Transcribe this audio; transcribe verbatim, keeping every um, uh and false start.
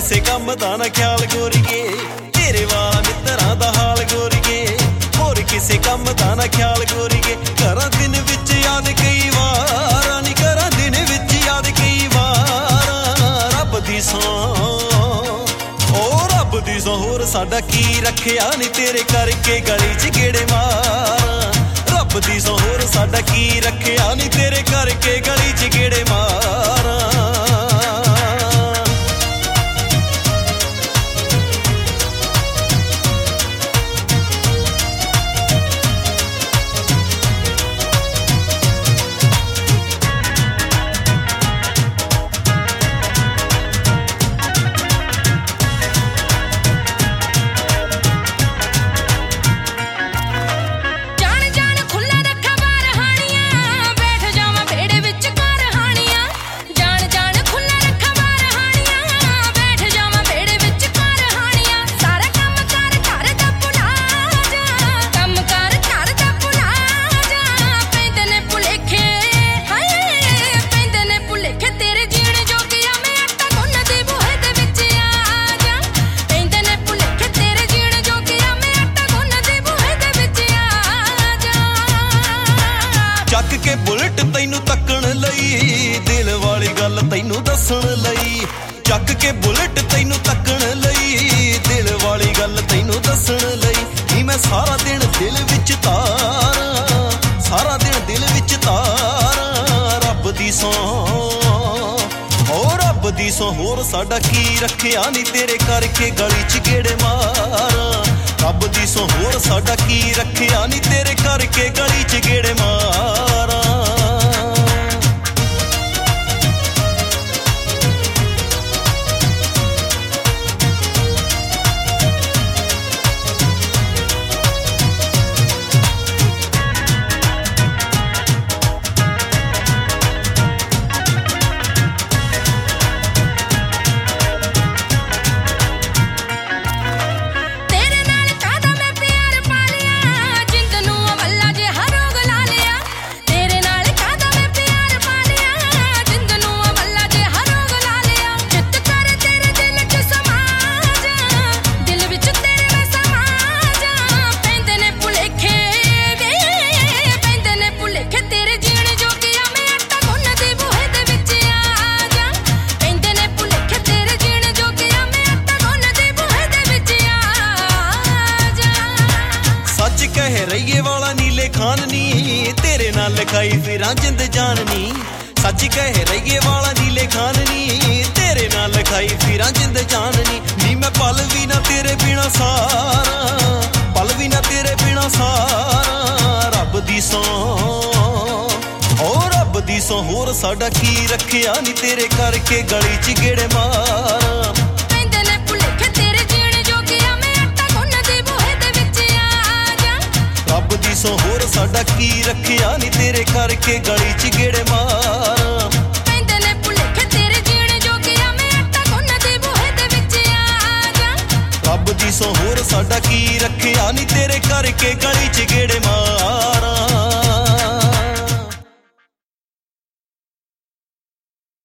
ਕਿਸੇ ਕੰਮ ਦਾ ਨਾ ਖਿਆਲ ਗੋਰੀਏ ਤੇਰੇ ਵਾਲਾ ਮਿੱਤਰਾਂ ਦਾ ਹਾਲ ਗੋਰੀਏ ਹੋਰ ਕਿਸੇ ਕੰਮ ਦਾ ਨਾ ਖਿਆਲ ਗੋਰੀਏ ਕਰਾਂ ਦਿਨ ਵਿੱਚ ਯਾਦ ਕਈ ਵਾਰ ਨੀ ਕਰਾਂ ਦਿਨ ਵਿੱਚ ਯਾਦ ਕਈ ਵਾਰ ਰੱਬ ਦੀ ਸੌਂ ਓ ਰੱਬ ਦੀ ਸੌਂ ਹੋਰ ਸਾਡਾ ਕੀ ਰੱਖਿਆ ਨੀ ਤੇਰੇ ਕਰਕੇ ਗਲੀ 'ਚ ਗੇੜੇ ਮਾਰ ਰੱਬ ਦੀ ਸੌਂ ਹੋਰ ਸਾਡਾ ਕੀ ਰੱਖਿਆ ਨੀ ਤੇਰੇ ਕਰਕੇ ਗਲੀ 'ਚ ਗੇੜੇ ਮਾਰ ਚੱਕ ਕੇ ਬੁਲਟ ਤੈਨੂੰ ਤੱਕਣ ਲਈ ਦਿਲ ਵਾਲੀ ਗੱਲ ਤੈਨੂੰ ਦੱਸਣ ਲਈ ਚੱਕ ਕੇ ਬੁਲਟ ਤੈਨੂੰ ਤੱਕਣ ਲਈ ਦਿਲ ਵਾਲੀ ਗੱਲ ਤੈਨੂੰ ਦੱਸਣ ਲਈ ਨੀ ਮੈਂ ਸਾਰਾ ਦਿਨ ਦਿਲ ਵਿੱਚ ਤਾਰਾਂ ਸਾਰਾ ਦਿਨ ਦਿਲ ਵਿੱਚ ਤਾਰਾਂ ਰੱਬ ਦੀ ਸੌਂ ਓ ਰੱਬ ਦੀ ਸੌਂ ਹੋਰ ਸਾਡਾ ਕੀ ਰੱਖਿਆ ਨੀ ਤੇਰੇ ਕਰਕੇ ਗਲੀ 'ਚ ਗੇੜੇ ਮਾਰਾਂ ਰੱਬ ਦੀ ਸੌਂ ਹੋਰ ਸਾਡਾ ਕੀ ਰੱਖਿਆ ਨੀ ਤੇਰੇ ਕਰਕੇ ਗਲੀ 'ਚ ਗੇੜੇ ਮਾਰਾਂ ਕਹਿ ਰਈਏ ਵਾਲਾ ਨੀਲੇ ਖਾਨ ਨੀ ਤੇਰੇ ਨਾਲ ਲਿਖਾਈ ਫਿਰਾਂ ਜਿੰਦ ਜਾਨ ਨੀ ਸੱਚ ਕਹਿ ਰਈਏ ਵਾਲਾ ਨੀਲੇ ਖਾਨ ਨੀ ਤੇਰੇ ਨਾਲ ਲਿਖਾਈ ਫਿਰਾਂ ਜਿੰਦ ਜਾਨ ਨੀ ਨੀ ਮੈਂ ਪਲ ਵੀ ਨਾ ਤੇਰੇ ਬਿਨਾ ਸਾਰਾ ਪਲ ਵੀ ਨਾ ਤੇਰੇ ਬਿਨਾ ਸਾਰਾ ਰੱਬ ਦੀ ਸੌਂ ਓ ਰੱਬ ਦੀ ਸੌਂ ਹੋਰ ਸਾਡਾ ਕੀ ਰੱਖਿਆ ਨੀ ਤੇਰੇ ਕਰਕੇ ਗਲੀ 'ਚ ਗੇੜੇ ਮਾਰਾਂ ਰੱਬ ਦੀ ਸੌਂ ਹੋਰ ਸਾਡਾ ਕੀ ਰੱਖਿਆ ਨੀ ਤੇਰੇ ਕਰਕੇ ਗਲੀ 'ਚ ਗੇੜੇ ਮਾਰਾਂ ਪੈਂਦੇ ਨੇ ਭੁਲੇਖੇ ਤੇਰੇ ਜੀਣ ਜੋਗਿਆ ਮੈਂ ਆਟਾ ਗੁੰਨ ਦੀ ਬੂਹੇ ਦੇ ਵਿੱਚ ਆ ਜਾ ਰੱਬ ਦੀ ਸੌਂ ਹੋਰ ਸਾਡਾ ਕੀ ਰੱਖਿਆ ਨੀ ਤੇਰੇ ਕਰਕੇ ਗਲੀ 'ਚ ਗੇੜੇ ਮਾਰਾਂ